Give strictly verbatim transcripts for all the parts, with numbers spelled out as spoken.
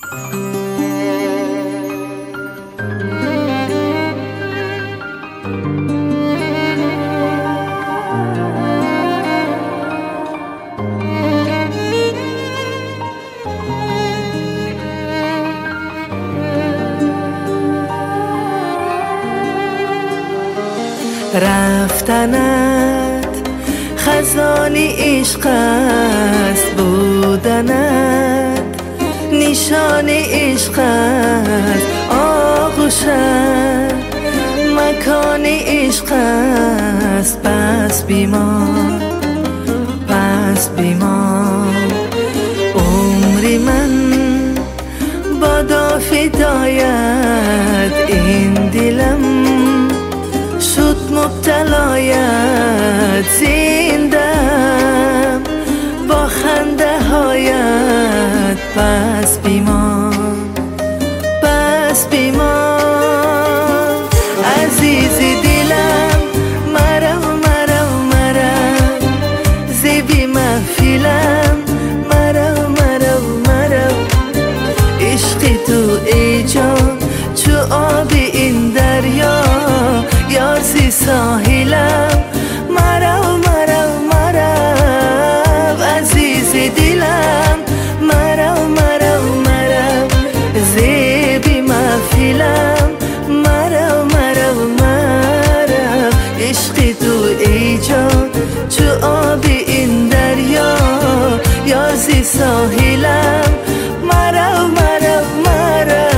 رفتنت خزانی عشق است، بودنت نشان عشق است. آغوشت مکان عشق است. پس بیمان پس بیمان عمری من بادا فدایت. این دلم شد مبتلایت، زندم با خنده هایت. پس بیمان پس بیمان عزیز دلم، مرا مرا مرا زیبی محفلم، مرا مرا مرا عشق تو ای جان چو آب این دریا، یار زی ساحلم، مرا مرا مرا عزیز دلم، مرا مرا مرا زیبی محفلم، مرا مرا مرا عشق تو ای جان چو آب این دریا، یار زی ساحلم، مرا مرا مرا.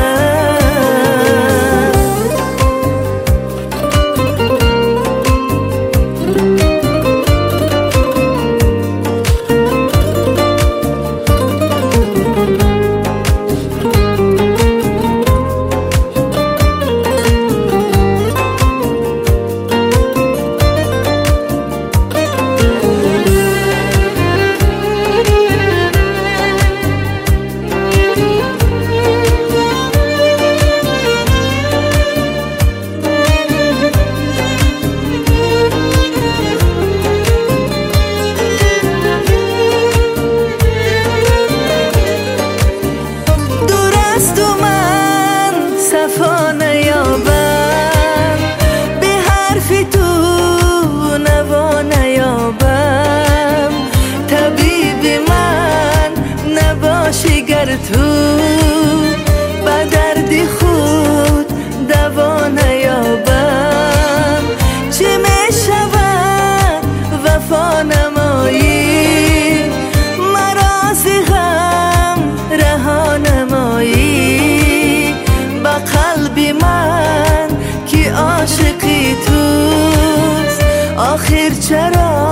صفا نیابم به حرف تو، نوا نیابم طبیب من نباشی گر تو، به درد خود دوا نیابم. چه می شود وفا نمایی، مرا ز غم رها نمایی. با قلبی من که عاشقی توست، آخر چرا